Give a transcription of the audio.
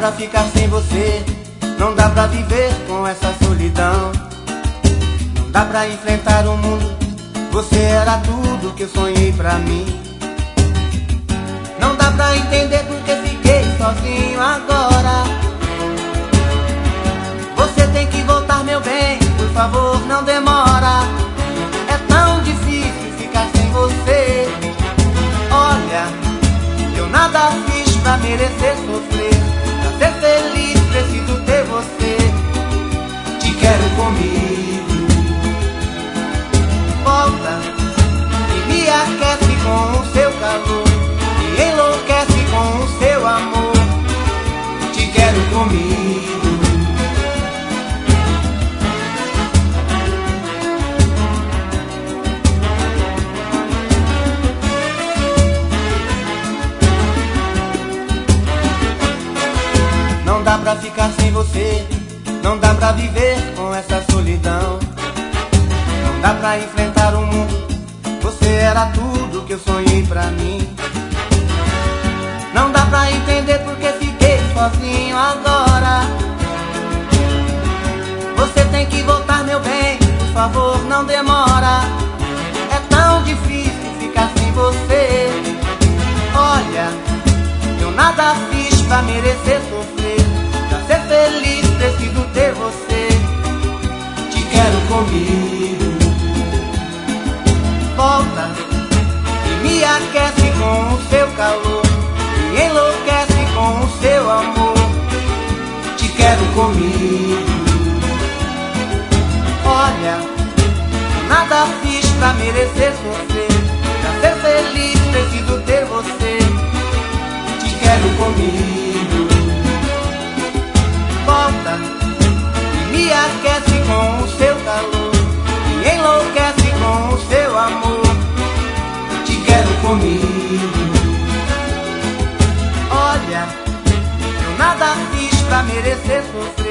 pra ficar sem você, não dá pra viver com essa solidão. Não dá pra enfrentar o mundo, você era tudo que eu sonhei pra mim. Não dá pra entender porque fiquei sozinho agora. Você tem que voltar, meu bem, por favor, não demora. É tão difícil ficar sem você. Olha, eu nada fiz pra merecer sofrer. Pra ser feliz preciso ter você. Te quero comigo. Volta e me aquece com o seu calor, me enlouquece com o seu amor. Te quero comigo. Não dá pra ficar sem você, não dá pra viver com essa solidão. Não dá pra enfrentar o mundo, você era tudo que eu sonhei pra mim. Não dá pra entender porque fiquei sozinho agora. Você tem que voltar, meu bem, por favor, não demora. É tão difícil ficar sem você. Olha, eu nada fiz pra merecer sofrer. Pra ser feliz preciso ter você. Te quero comigo. Volta e me aquece com o seu calor, me enlouquece com o seu amor. Te quero comigo. Olha, nada fiz pra merecer sofrer. Pra ser feliz preciso ter você. Te quero comigo. Volta e me aquece com o seu calor, me enlouquece com o seu amor. Te quero comigo. Olha, eu nada fiz pra merecer sofrer.